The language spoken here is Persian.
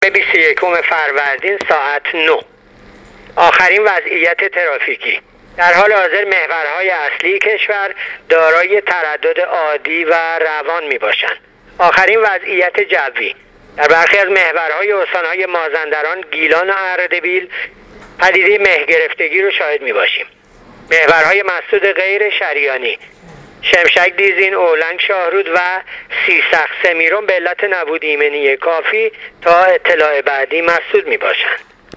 21 فروردین ساعت 9. آخرین وضعیت ترافیکی. در حال حاضر محورهای اصلی کشور دارای تردد عادی و روان می باشند. آخرین وضعیت جوی. در برخی از محورهای استانهای مازندران، گیلان و اردبیل پدیده مه گرفتگی رو شاهد می باشیم. محورهای مسدود غیر شریانی، شمشک، دیزین، اولنگ، شاهرود و سیسخ سمیرون به علت نبود ایمنی کافی تا اطلاع بعدی مسدود می باشند.